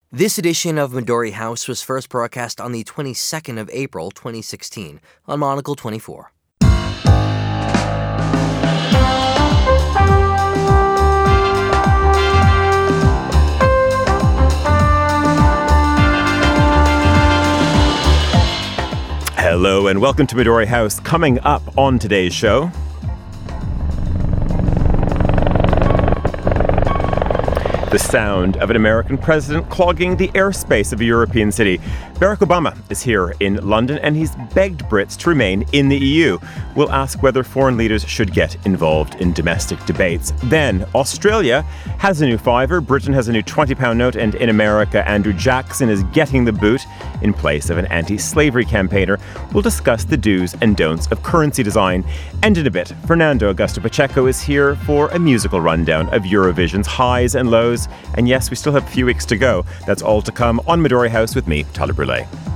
This edition of Midori House was first broadcast on the 22nd of April, 2016, on Monocle 24. Hello and welcome to Midori House. Coming up on today's show, the sound of an American president clogging the airspace of a European city. Barack Obama is here in London and he's begged Brits to remain in the EU. We'll ask whether foreign leaders should get involved in domestic debates. Then, Australia has a new fiver, Britain has a new £20 note, and in America, Andrew Jackson is getting the boot in place of an anti-slavery campaigner. We'll discuss the do's and don'ts of currency design. And in a bit, Fernando Augusto Pacheco is here for a musical rundown of Eurovision's highs and lows. And yes, we still have a few weeks to go. That's all to come on Midori House with me, Tyler Brûlé.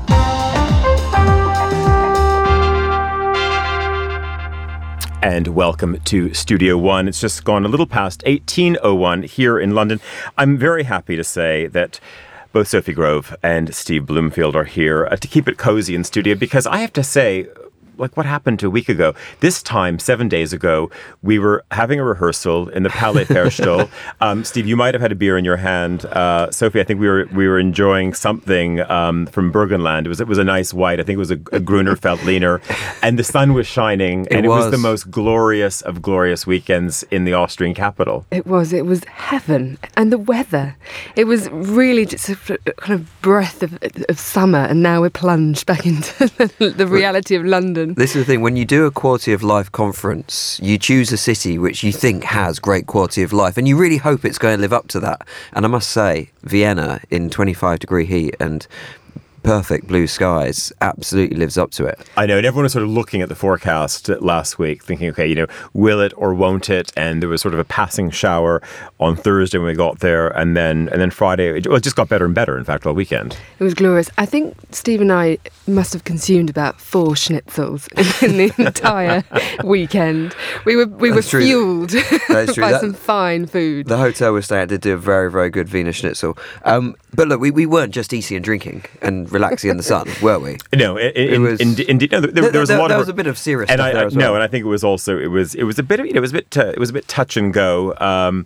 And welcome to Studio One. It's just gone a little past 18:01 here in London. I'm very happy to say that both Sophie Grove and Steve Bloomfield are here to keep it cozy in studio, because I have to say, like, what happened a week ago? This time, 7 days ago, we were having a rehearsal in the Palais Ferstel. Steve, you might have had a beer in your hand. Sophie, I think we were enjoying something from Burgenland. It was a nice white. I think it was a Gruner Veltliner, and the sun was shining, and it was the most glorious of glorious weekends in the Austrian capital. It was heaven, and the weather. It was really just a kind of breath of summer, and now we're plunged back into the reality of London. This is the thing, when you do a quality of life conference, you choose a city which you think has great quality of life, and you really hope it's going to live up to that. And I must say, Vienna in 25-degree heat and perfect blue skies absolutely lives up to it. I know, and everyone was sort of looking at the forecast last week thinking, okay, will it or won't it? And there was sort of a passing shower on Thursday when we got there, and then Friday, it just got better and better, in fact, all weekend. It was glorious. I think Steve and I must have consumed about 4 schnitzels in the entire weekend. We were fueled by some fine food. The hotel we stayed at did do a very, very good Wiener Schnitzel. But look, we weren't just eating and drinking and relaxing in the sun, were we? No, indeed. No, there was a lot a bit of serious stuff there as well. No, and I think it was also it was a bit of it was a bit touch and go.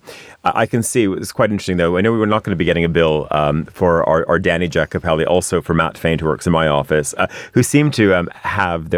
I can see it was quite interesting though. I know we were not going to be getting a bill for our Danny Giacopelli, also for Matt Faint, who works in my office, who seemed to have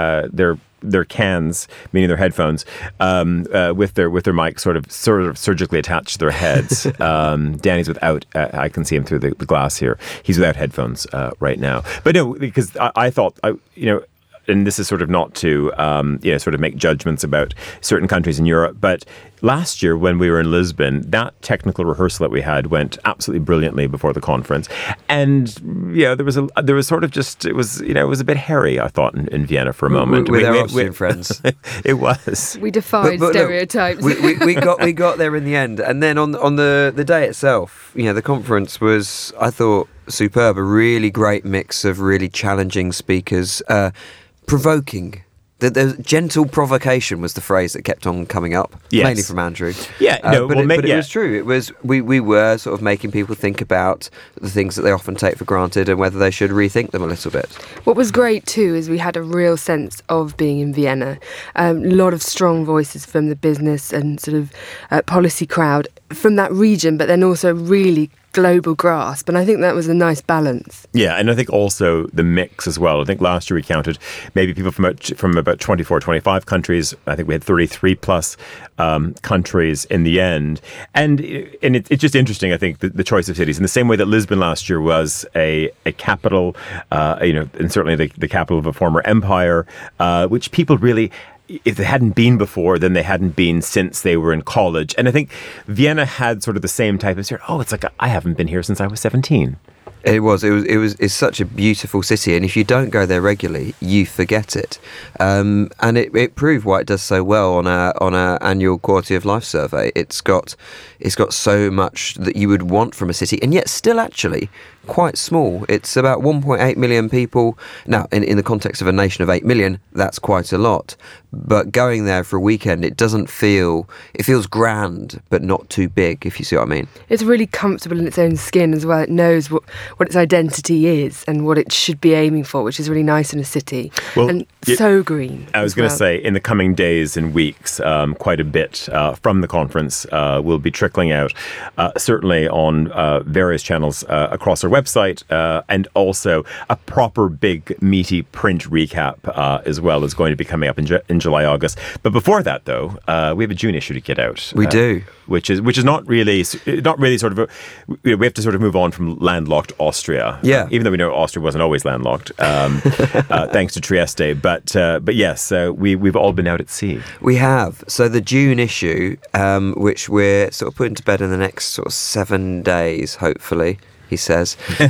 their cans, meaning their headphones, with their mic sort of surgically attached to their heads. Danny's without. I can see him through the glass here. He's without headphones right now. But no, because I thought, and this is sort of not to sort of make judgments about certain countries in Europe, but last year when we were in Lisbon, that technical rehearsal that we had went absolutely brilliantly before the conference, and there was sort of just it was a bit hairy, I thought, in Vienna for a moment with our Austrian friends. It was. We defied stereotypes. Look, we got there in the end, and then on the day itself, the conference was, I thought, superb. A really great mix of really challenging speakers. Provoking. The gentle provocation was the phrase that kept on coming up, mainly from Andrew. Yeah, but it was true. It was we were sort of making people think about the things that they often take for granted and whether they should rethink them a little bit. What was great too is we had a real sense of being in Vienna. A lot of strong voices from the business and sort of policy crowd from that region, but then also really global grasp, and I think that was a nice balance. Yeah, and I think also the mix as well. I think last year we counted maybe people from about 24, 25 countries. I think we had 33 plus countries in the end. And it's just interesting, I think, the choice of cities. In the same way that Lisbon last year was a capital, and certainly the capital of a former empire, which people really, if they hadn't been before, then they hadn't been since they were in college. And I think Vienna had sort of the same type of spirit. Oh, it's like, I haven't been here since I was 17. It's such a beautiful city, and if you don't go there regularly, you forget it. And it proved why it does so well on our annual quality of life survey. It's got so much that you would want from a city, and yet still actually quite small. It's about 1.8 million people. Now, in the context of a nation of 8 million, that's quite a lot. But going there for a weekend, it feels grand, but not too big, if you see what I mean. It's really comfortable in its own skin as well. It knows what its identity is and what it should be aiming for, which is really nice in a city. Well, and so green. I was going to say, in the coming days and weeks, quite a bit from the conference will be trickling out, certainly on various channels across our website, and also a proper big, meaty print recap as well is going to be coming up in July, August. But before that, though, we have a June issue to get out. We do. Which is not really sort of we have to sort of move on from landlocked Austria. Yeah. Even though we know Austria wasn't always landlocked, thanks to Trieste. But yes, we've all been out at sea. We have. So the June issue, which we're sort of putting to bed in the next sort of 7 days, hopefully, he says,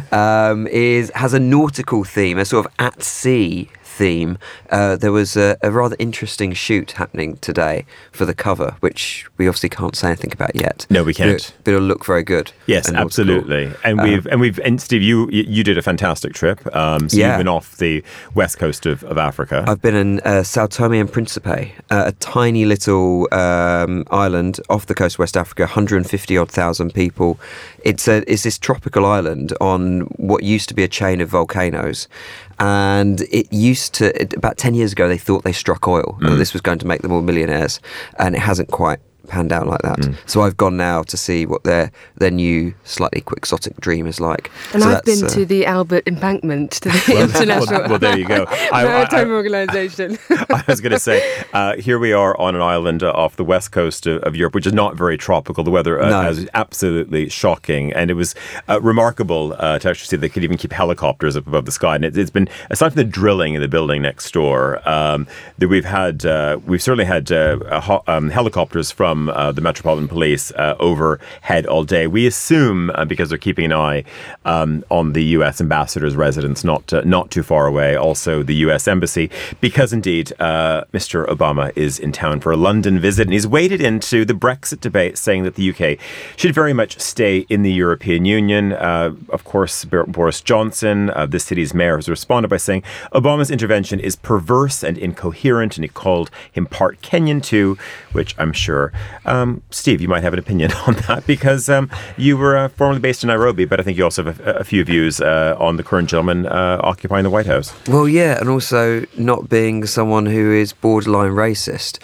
has a nautical theme, a sort of at sea theme. There was a rather interesting shoot happening today for the cover, which we obviously can't say anything about yet. No, we can't. But it'll look very good. Yes, absolutely. And Steve, you did a fantastic trip. So you've been off the west coast of Africa. I've been in Sao Tome and Principe, a tiny little island off the coast of West Africa, 150,000 people. It's this tropical island on what used to be a chain of volcanoes. And about 10 years ago, they thought they struck oil, that this was going to make them all millionaires, and it hasn't quite panned out like that. So I've gone now to see what their new, slightly quixotic dream is like. And so I've been to the Albert Embankment, to the International well, there you go. Maritime Organisation. I was going to say, here we are on an island off the west coast of Europe, which is not very tropical. The weather is absolutely shocking, and it was remarkable to actually see they could even keep helicopters up above the sky. And it's been, aside from the drilling in the building next door, that we've certainly had helicopters from the Metropolitan Police overhead all day. We assume, because they're keeping an eye on the U.S. ambassador's residence not too far away, also the U.S. Embassy, because indeed Mr. Obama is in town for a London visit, and he's waded into the Brexit debate, saying that the U.K. should very much stay in the European Union. Of course, Boris Johnson, this city's mayor, has responded by saying Obama's intervention is perverse and incoherent, and he called him part Kenyan too, which I'm sure Steve, you might have an opinion on that, because you were formerly based in Nairobi, but I think you also have a few views on the current gentleman occupying the White House. Well, yeah, and also not being someone who is borderline racist.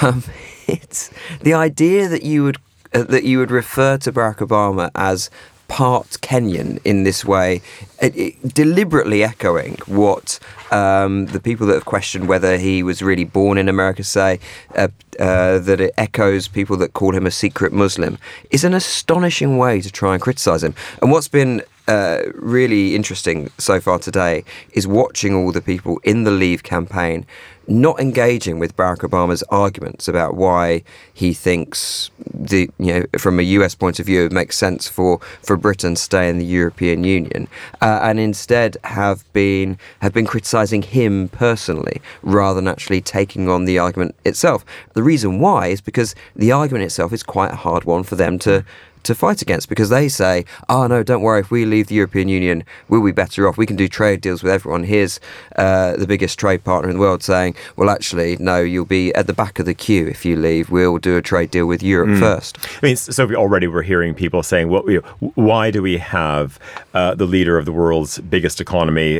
It's the idea that you would refer to Barack Obama as part Kenyan in this way, deliberately echoing what the people that have questioned whether he was really born in America say, that it echoes people that call him a secret Muslim, is an astonishing way to try and criticise him. And what's been really interesting so far today is watching all the people in the Leave campaign not engaging with Barack Obama's arguments about why he thinks from a US point of view it makes sense for Britain to stay in the European Union, and instead have been criticising him personally rather than actually taking on the argument itself. The reason why is because the argument itself is quite a hard one for them to fight against, because they say, oh no, don't worry, if we leave the European Union, we'll be better off. We can do trade deals with everyone. Here's the biggest trade partner in the world saying, well, actually, no, you'll be at the back of the queue if you leave. We'll do a trade deal with Europe first. I mean, so already we're hearing people saying, well, why do we have the leader of the world's biggest economy,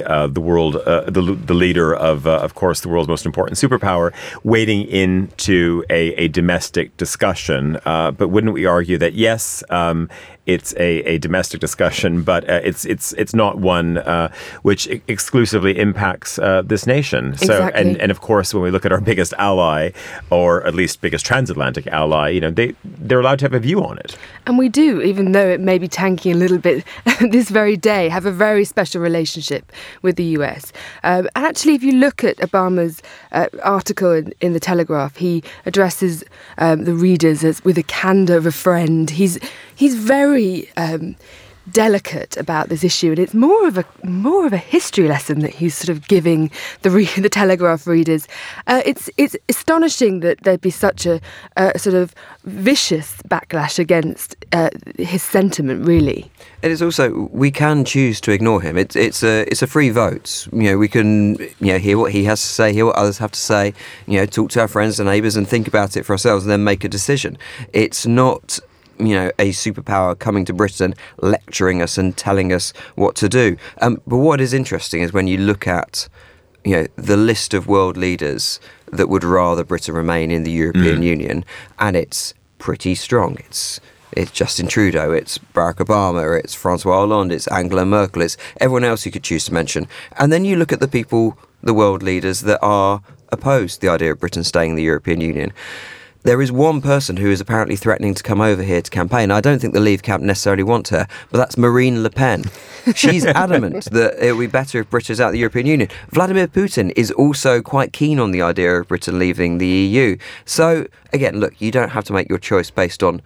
the leader of course, the world's most important superpower, wading into a domestic discussion? But wouldn't we argue that, yes, it's a domestic discussion, but it's not one which exclusively impacts this nation. Exactly. So, and of course, when we look at our biggest ally, or at least biggest transatlantic ally, they're allowed to have a view on it. And we do, even though it may be tanking a little bit this very day, have a very special relationship with the US. And actually, if you look at Obama's article in the Telegraph, he addresses the readers as with the candour of a friend. He's very delicate about this issue, and it's more of a history lesson that he's sort of giving the Telegraph readers. It's astonishing that there'd be such a sort of vicious backlash against his sentiment, really. It is also, we can choose to ignore him. It's a free vote. We can hear what he has to say, hear what others have to say. Talk to our friends and neighbours and think about it for ourselves, and then make a decision. It's not a superpower coming to Britain, lecturing us and telling us what to do. But what is interesting is when you look at the list of world leaders that would rather Britain remain in the European Union, and it's pretty strong. It's Justin Trudeau, it's Barack Obama, it's Francois Hollande, it's Angela Merkel, it's everyone else you could choose to mention. And then you look at the world leaders that are opposed to the idea of Britain staying in the European Union. There is one person who is apparently threatening to come over here to campaign. I don't think the Leave camp necessarily want her, but that's Marine Le Pen. She's adamant that it would be better if Britain's out of the European Union. Vladimir Putin is also quite keen on the idea of Britain leaving the EU. So, again, look, you don't have to make your choice based on,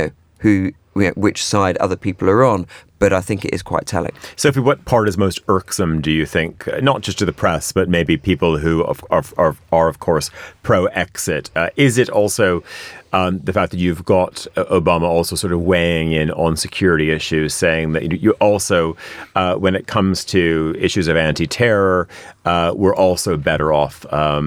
which side other people are on. But I think it is quite telling. Sophie, what part is most irksome, do you think, not just to the press, but maybe people who are of course, pro-exit? Is it also the fact that you've got Obama also sort of weighing in on security issues, saying that you also, when it comes to issues of anti-terror, we're also better off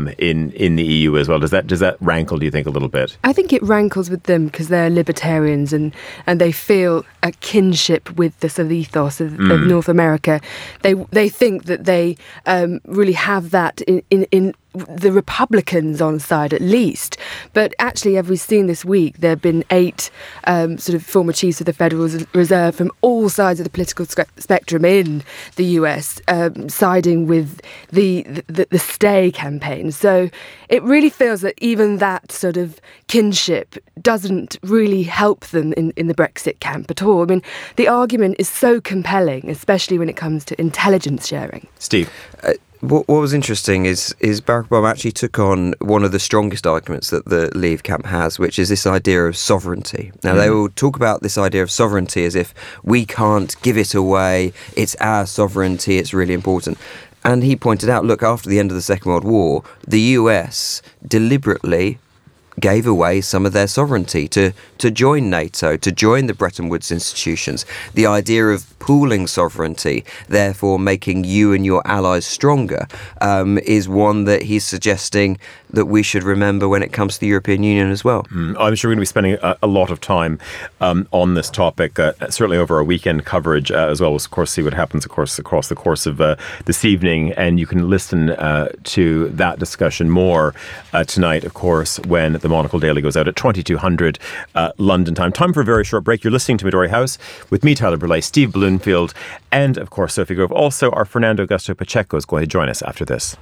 in the EU as well? Does that rankle, do you think, a little bit? I think it rankles with them because they're libertarians and they feel a kinship with the sort of ethos of North America. They think that they really have that in the Republicans on side at least. But actually, as we've seen this week, there have been 8 sort of former chiefs of the Federal Reserve from all sides of the political spectrum in the US siding with the stay campaign. So it really feels that even that sort of kinship doesn't really help them in the Brexit camp at all. I mean, the argument is so compelling, especially when it comes to intelligence sharing. Steve? What was interesting is Barack Obama actually took on one of the strongest arguments that the Leave camp has, which is this idea of sovereignty. Now, they will talk about this idea of sovereignty as if we can't give it away, it's our sovereignty, it's really important. And he pointed out, look, after the end of the Second World War, the US deliberately gave away some of their sovereignty to join NATO, to join the Bretton Woods institutions. The idea of pooling sovereignty, therefore making you and your allies stronger, is one that he's suggesting that we should remember when it comes to the European Union as well. I'm sure we're going to be spending a lot of time on this topic, certainly over our weekend coverage, as well as, of course, see what happens, of course, across the course of this evening. And you can listen to that discussion more tonight, of course, when the Monocle Daily goes out at 2200 London time. Time for a very short break. You're listening to Midori House with me, Tyler Burley, Steve Bloomfield, and, of course, Sophie Grove. Also, our Fernando Augusto Pacheco is going to join us after this.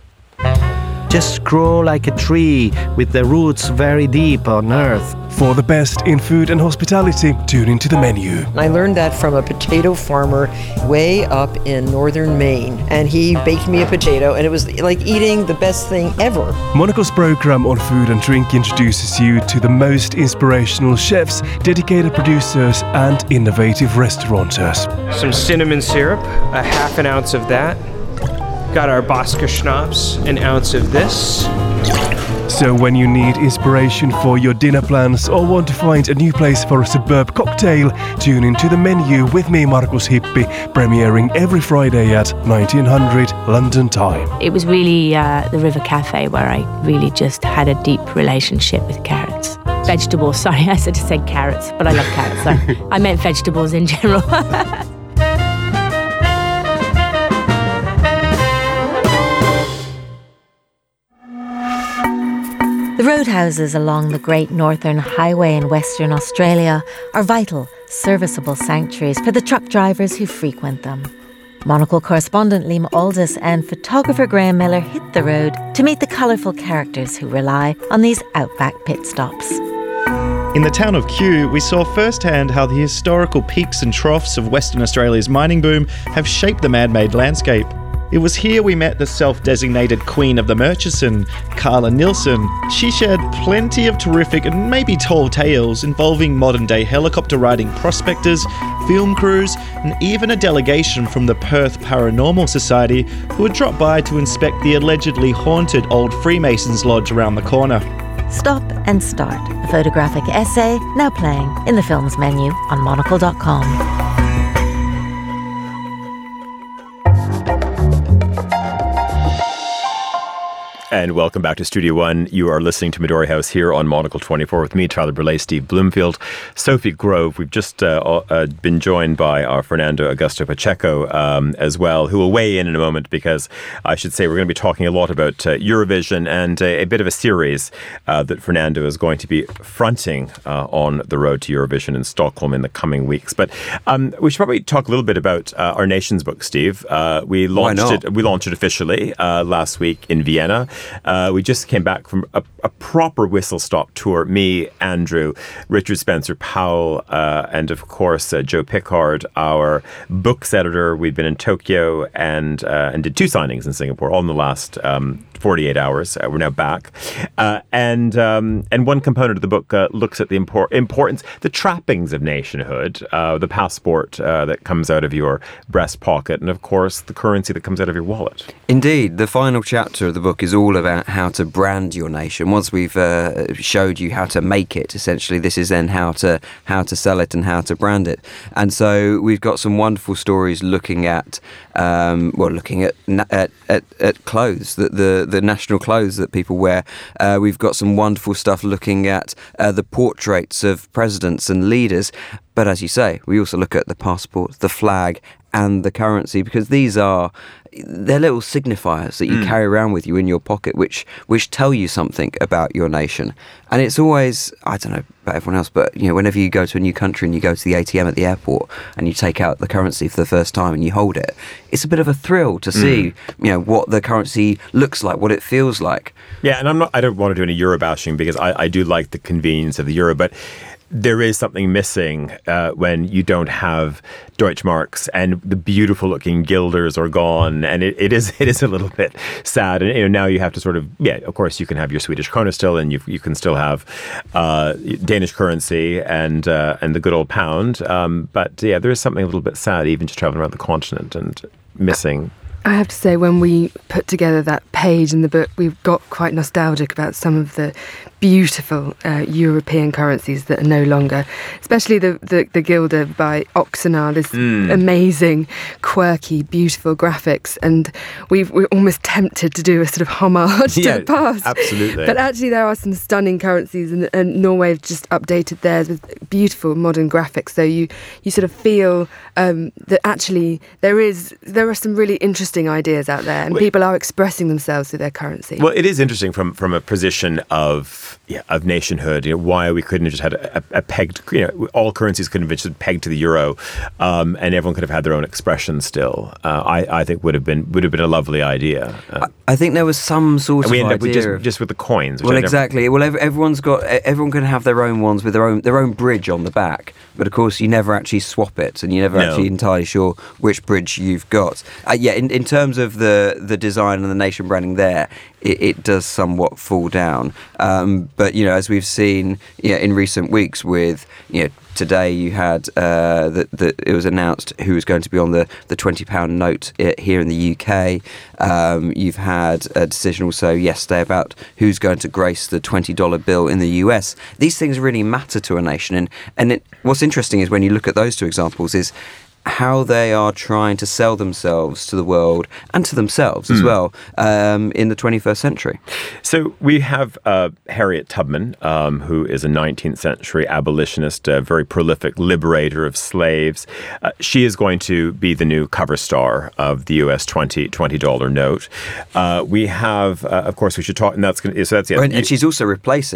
Just grow like a tree with the roots very deep on earth. For the best in food and hospitality, tune into the menu. I learned that from a potato farmer way up in northern Maine. And he baked me a potato, and it was like eating the best thing ever. Monocle's program on food and drink introduces you to the most inspirational chefs, dedicated producers, and innovative restaurateurs. Some cinnamon syrup, a half an ounce of that. Got our Bosca schnapps, an ounce of this. So when you need inspiration for your dinner plans or want to find a new place for a superb cocktail, tune into the menu with me, Markus Hippi, premiering every Friday at 1900 London time. It was really the River Cafe where I really just had a deep relationship with carrots. Vegetables, sorry, I said carrots, but I love carrots, so I meant vegetables in general. The roadhouses along the Great Northern Highway in Western Australia are vital, serviceable sanctuaries for the truck drivers who frequent them. Monocle correspondent Liam Aldous and photographer Graham Miller hit the road to meet the colourful characters who rely on these outback pit stops. In the town of Kew, we saw firsthand how the historical peaks and troughs of Western Australia's mining boom have shaped the man-made landscape. It was here we met the self-designated Queen of the Murchison, Carla Nilsson. She shared plenty of terrific and maybe tall tales involving modern-day helicopter riding prospectors, film crews, and even a delegation from the Perth Paranormal Society who had dropped by to inspect the allegedly haunted old Freemasons Lodge around the corner. Stop and Start, a photographic essay now playing in the films menu on monocle.com. And welcome back to Studio One. You are listening to Midori House here on Monocle 24 with me, Tyler Burley, Steve Bloomfield, Sophie Grove. We've just been joined by our Fernando Augusto Pacheco as well, who will weigh in a moment because I should say we're going to be talking a lot about Eurovision and a bit of a series that Fernando is going to be fronting on the road to Eurovision in Stockholm in the coming weeks. But we should probably talk a little bit about our nation's book, Steve. We launched it officially last week in Vienna. We just came back from a proper whistle-stop tour. Me, Andrew, Richard Spencer Powell, and of course Joe Pickard, our books editor. We've been in Tokyo and did 2 signings in Singapore, all in the last 48 hours. We're now back. And one component of the book looks at the importance, the trappings of nationhood, the passport that comes out of your breast pocket, and of course the currency that comes out of your wallet. Indeed, the final chapter of the book is all about how to brand your nation. Once we've showed you how to make it, essentially, this is then how to sell it and how to brand it. And so we've got some wonderful stories looking at clothes, the national clothes that people wear. We've got some wonderful stuff looking at the portraits of presidents and leaders. But as you say, we also look at the passport, the flag, and the currency, because they're little signifiers that you carry around with you in your pocket, which tell you something about your nation. And it's always, I don't know about everyone else, but whenever you go to a new country and you go to the ATM at the airport and you take out the currency for the first time and you hold it, it's a bit of a thrill to see what the currency looks like, what it feels like. Yeah, and I don't want to do any euro bashing because I do like the convenience of the euro, but there is something missing when you don't have Deutschmarks and the beautiful looking guilders are gone, and it is a little bit sad. And now you have to sort of, of course you can have your Swedish krona still, and you can still have Danish currency and the good old pound. But there is something a little bit sad even just traveling around the continent and missing. I have to say, when we put together that page in the book, we got quite nostalgic about some of the beautiful European currencies that are no longer, especially the guilder by Oxenar, this amazing, quirky, beautiful graphics. And we're almost tempted to do a sort of homage to the past. Absolutely. But actually there are some stunning currencies, and Norway have just updated theirs with beautiful modern graphics. So you sort of feel that actually there are some really interesting ideas out there, and people are expressing themselves with their currency. Well, it is interesting from a position of nationhood. Why we couldn't have just had a pegged. All currencies couldn't have just pegged to the euro, and everyone could have had their own expression still. I think would have been a lovely idea. I think there was some sort of we end idea up just with the coins. Well, exactly. Well, everyone can have their own ones with their own bridge on the back, but of course you never actually swap it, and you're never actually entirely sure which bridge you've got. In terms of the design and the nation branding there, it does somewhat fall down. But as we've seen in recent weeks with today you had that it was announced who was going to be on the £20 note here in the UK. You've had a decision also yesterday about who's going to grace the $20 bill in the US. These things really matter to a nation, and what's interesting is when you look at those two examples is how they are trying to sell themselves to the world and to themselves as well in the 21st century. So we have Harriet Tubman, who is a 19th century abolitionist, a very prolific liberator of slaves. She is going to be the new cover star of the US $20 note. We have, of course, we should talk, and that's going to, so that's it. And she's also replacing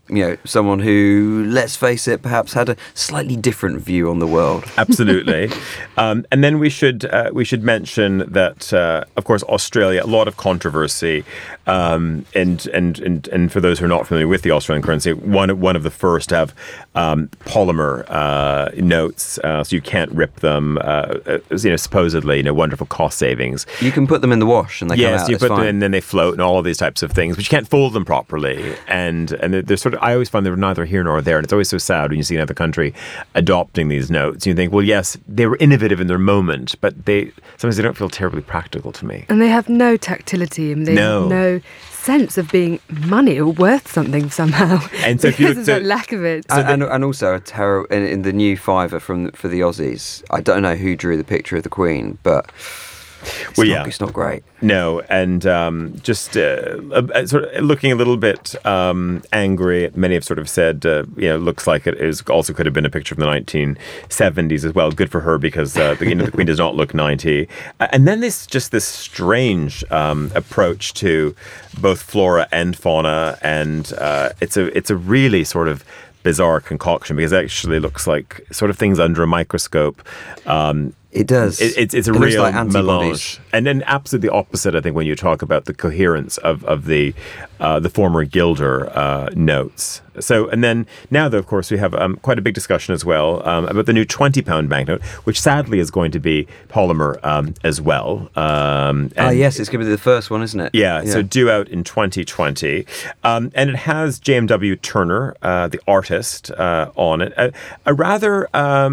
someone who, let's face it, perhaps had a slightly different view on the world. Absolutely. And then we should mention that, of course, Australia, a lot of controversy, and for those who are not familiar with the Australian currency, one of the first to have polymer notes, so you can't rip them. Supposedly, wonderful cost savings. You can put them in the wash and they come out. You put them in and then they float and all of these types of things, but you can't fold them properly. And they're sort of, I always find they're neither here nor there, and it's always so sad when you see another country adopting these notes. You think, well, yes, they were innovative in their moment, but sometimes they don't feel terribly practical to me. And they have no tactility, and they have no sense of being money or worth something somehow. And so if you look at lack of it, and also a terror in the new fiver for the Aussies. I don't know who drew the picture of the Queen, but. It's not great. No, and just sort of looking a little bit angry. Many have sort of said, looks like it also could have been a picture from the 1970s as well. Good for her, because the Queen does not look 90. And then this strange approach to both flora and fauna, and it's a really sort of bizarre concoction, because it actually looks like sort of things under a microscope. It does. It's a real like melange, and then absolutely opposite. I think when you talk about the coherence of the former Gilder notes. So, and then now, though, of course, we have quite a big discussion as well about the new £20 banknote, which sadly is going to be polymer as well. Yes, it's going to be the first one, isn't it? Yeah. So due out in 2020, and it has JMW Turner, the artist, on it. A rather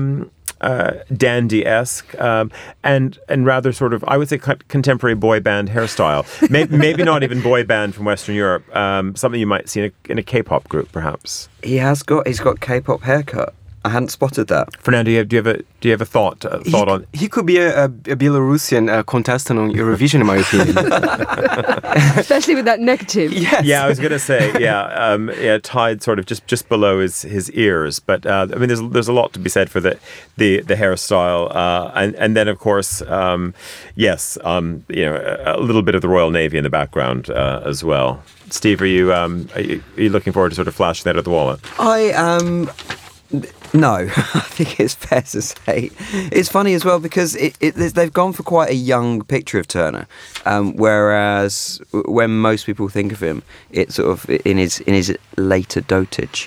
dandy-esque and rather sort of, I would say, contemporary boy band hairstyle. Maybe not even boy band from Western Europe. Something you might see in a K-pop group, perhaps. He's got K-pop haircut. I hadn't spotted that. Fernando, do you have a thought on? He could be a Belarusian contestant on Eurovision, in my opinion. Especially with that neckerchief. Yes. Yeah, I was going to say, tied sort of just below his ears. But I mean, there's a lot to be said for the hairstyle, and then of course, a little bit of the Royal Navy in the background as well. Steve, are you looking forward to sort of flashing that at the wall? I am. No, I think it's fair to say. It's funny as well because they've gone for quite a young picture of Turner, whereas when most people think of him, it's sort of in his later dotage.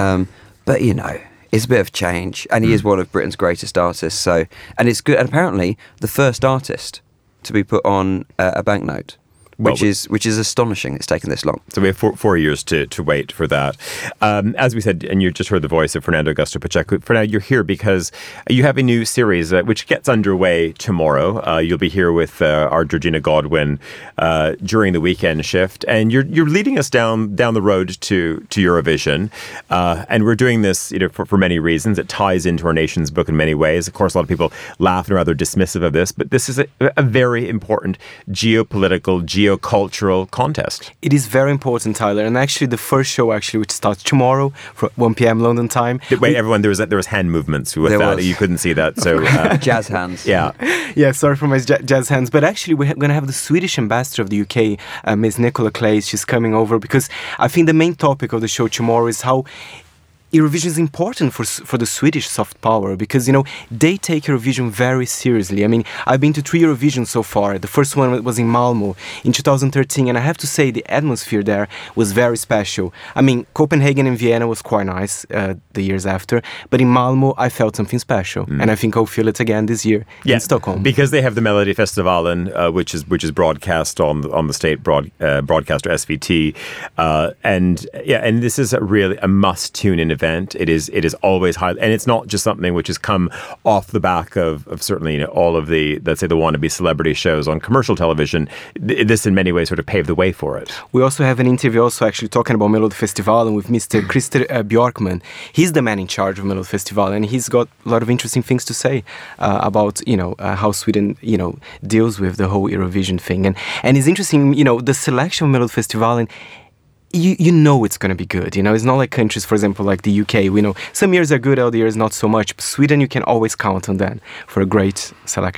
But it's a bit of change, and he is one of Britain's greatest artists. So, and it's good. And apparently, the first artist to be put on a banknote. Which is astonishing. It's taken this long. So we have four years to wait for that. As we said, and you just heard the voice of Fernando Augusto Pacheco. Fernando, you're here because you have a new series which gets underway tomorrow. You'll be here with our Georgina Godwin during the weekend shift, and you're leading us down the road to Eurovision. And we're doing this, for many reasons. It ties into our nation's book in many ways. Of course, a lot of people laugh and are rather dismissive of this, but this is a very important geopolitical, geocultural contest. It is very important, Tyler, and actually the first show which starts tomorrow from 1 p.m. London time. Wait, everyone, there was hand movements with that. You couldn't see that, so jazz hands. Yeah, sorry for my jazz hands, but actually we're going to have the Swedish ambassador of the UK, Ms. Nicola Claes. She's coming over because I think the main topic of the show tomorrow is how Eurovision is important for the Swedish soft power because, they take Eurovision very seriously. I mean, I've been to 3 Eurovisions so far. The first one was in Malmö in 2013, and I have to say the atmosphere there was very special. I mean, Copenhagen and Vienna was quite nice the years after, but in Malmö I felt something special, and I think I'll feel it again this year in Stockholm. Because they have the Melody Festivalen, which is broadcast on the state broadcaster SVT, and this is really a must-tune-in event. It is always high, and it's not just something which has come off the back of certainly all of the, let's say, the wannabe celebrity shows on commercial television. This in many ways sort of paved the way for it. We also have an interview also actually talking about Melody Festivalen with Mr. Christer Björkman. He's the man in charge of Melody Festivalen, and he's got a lot of interesting things to say about how Sweden deals with the whole Eurovision thing, and it's interesting the selection of Melody Festivalen. You know it's going to be good. It's not like countries, for example, like the UK. We know some years are good, other years not so much. But Sweden, you can always count on that for a great selection.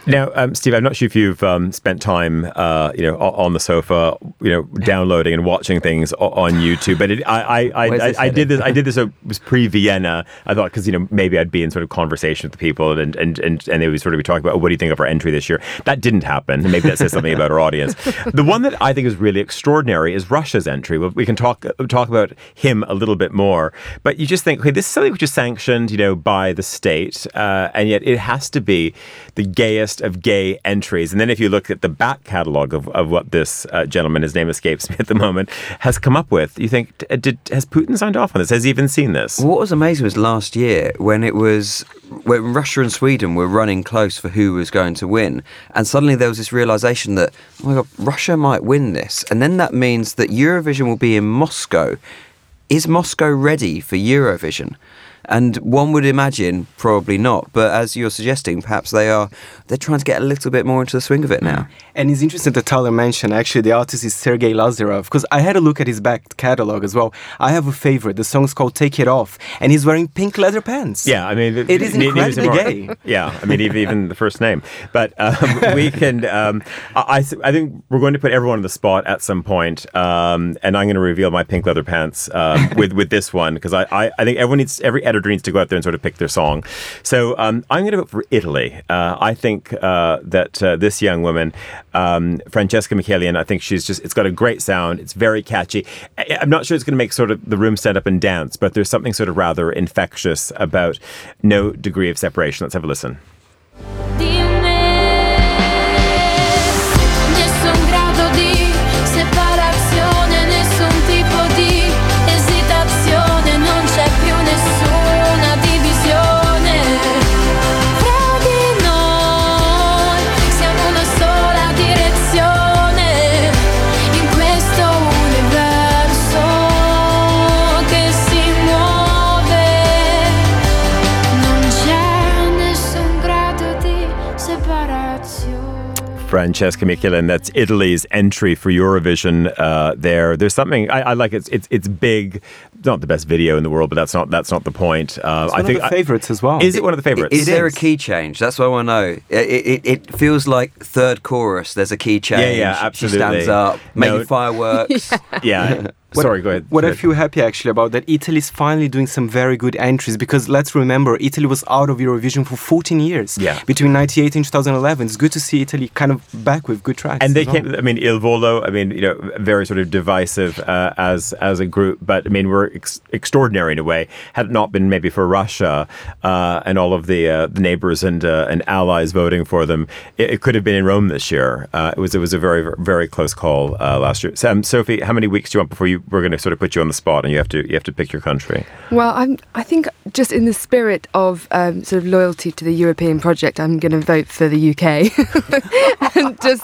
Now, Steve, I'm not sure if you've spent time, on the sofa, downloading and watching things on YouTube. But I did this. I did this. It was pre-Vienna. I thought because maybe I'd be in sort of conversation with the people and they would sort of be talking about what do you think of our entry this year. That didn't happen. Maybe that says something about our audience. The one that I think is really extraordinary is Russia's entry. We can talk about him a little bit more. But you just think, okay, this is something which is sanctioned, by the state, and yet it has to be the gayest of gay entries. And then if you look at the back catalogue of what this gentleman, his name escapes me at the moment, has come up with, you think, has Putin signed off on this? Has he even seen this? What was amazing was last year when Russia and Sweden were running close for who was going to win. And suddenly there was this realisation that, oh my God, Russia might win this. And then that means that Eurovision will be in Moscow. Is Moscow ready for Eurovision? And one would imagine probably not. But as you're suggesting, perhaps they're trying to get a little bit more into the swing of it now. And it's interesting that Tyler mentioned, actually, the artist is Sergei Lazarov, because I had a look at his back catalogue as well. I have a favorite. The song's called Take It Off, and he's wearing pink leather pants. Yeah, I mean... It is incredibly gay. Yeah, I mean, even the first name. But we can... I think we're going to put everyone on the spot at some point, and I'm going to reveal my pink leather pants with this one, because I think every editor needs to go out there and sort of pick their song. So I'm going to vote for Italy. I think that this young woman, Francesca Michelian, I think it's got a great sound. It's very catchy. I'm not sure it's going to make sort of the room stand up and dance, but there's something sort of rather infectious about No Degree of Separation. Let's have a listen. Francesca Michelian, that's Italy's entry for Eurovision. There's something I like. It's big. Not the best video in the world, but that's not the point. I think one of the favourites as well. Is it one of the favourites? Is there a key change? That's what I want to know. It feels like third chorus. There's a key change. Yeah, absolutely. She stands up, making fireworks. Yeah. Sorry, go ahead. What I feel happy actually about that, Italy's finally doing some very good entries, because let's remember, Italy was out of Eurovision for 14 years. Yeah. Between 1998 and 2011. It's good to see Italy kind of back with good tracks. And they came, I mean, Il Volo, I mean, very sort of divisive as a group, but I mean, we're extraordinary in a way. Had it not been maybe for Russia and all of the neighbors and allies voting for them, it could have been in Rome this year. It was a very, very close call last year. Sophie, how many weeks do you want before we're going to sort of put you on the spot and you have to pick your country? Well, I think just in the spirit of sort of loyalty to the European project, I'm going to vote for the UK. And just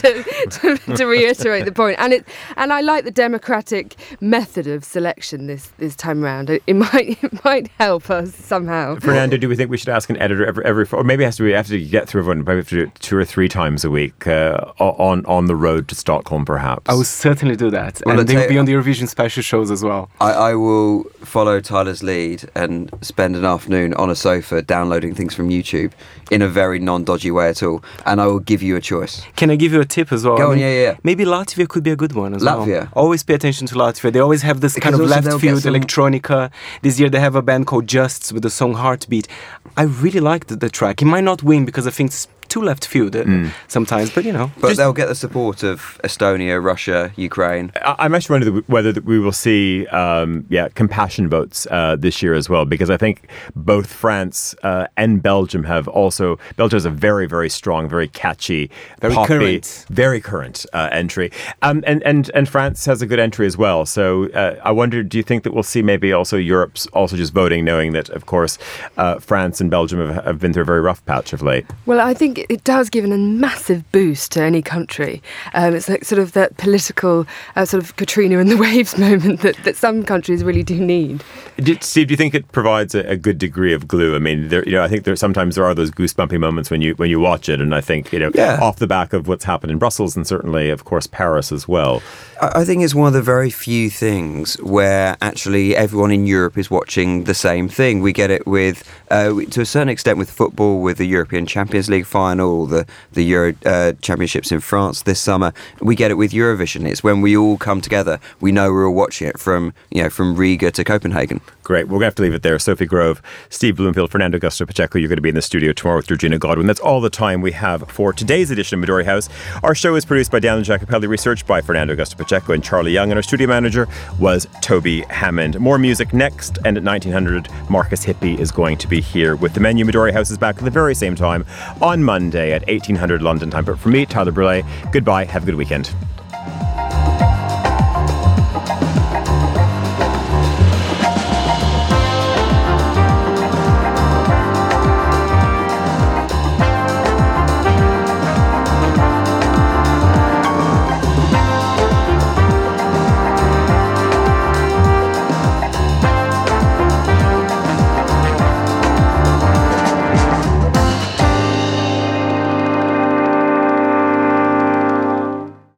to reiterate the point, and I like the democratic method of selection this time around. It might help us somehow. Fernando, do we think we should ask an editor every or maybe we have to get through everyone, maybe we have to do it 2 or 3 times a week on the road to Stockholm, perhaps? I will certainly do that, and they will be on the Eurovision special shows as well. I will follow Tyler's lead and spend an afternoon on a sofa downloading things from YouTube in a very non-dodgy way at all, and I will give you a choice. Can I give you a tip as well? Go on, yeah. Maybe Latvia could be a good one as well. Latvia? Always pay attention to Latvia. They always have this Because kind of also left field electronica. This year they have a band called Justs with the song Heartbeat. I really liked the track. It might not win because I think it's too left field sometimes, but But they'll get the support of Estonia, Russia, Ukraine. I'm actually wondering whether we will see compassion votes this year as well, because I think both France and Belgium have also... Belgium has a very, very strong, very catchy, very poppy, very current entry. And France has a good entry as well. So I wonder, do you think that we'll see maybe also Europe's also just voting, knowing that, of course, France and Belgium have been through a very rough patch of late? Well, I think it does give a massive boost to any country. It's like sort of that political sort of Katrina in the waves moment that some countries really do need. Steve, do you think it provides a good degree of glue? I mean, I think sometimes there are those goosebumpy moments when you watch it, and I think off the back of what's happened in Brussels and certainly, of course, Paris as well. I think it's one of the very few things where actually everyone in Europe is watching the same thing. We get it with, to a certain extent, with football, with the European Champions League final. final, the Euro Championships in France this summer. We get it with Eurovision. It's when we all come together. We know we're all watching it from Riga to Copenhagen. Great. We're going to have to leave it there. Sophie Grove, Steve Bloomfield, Fernando Augusto Pacheco, you're going to be in the studio tomorrow with Georgina Godwin. That's all the time we have for today's edition of Midori House. Our show is produced by Daniel Jacopelli, researched by Fernando Augusto Pacheco and Charlie Young, and our studio manager was Toby Hammond. More music next, and at 1900, Marcus Hippie is going to be here with the menu. Midori House is back at the very same time on Monday at 1800 London time. But for me, Tyler Brûlé, goodbye. Have a good weekend.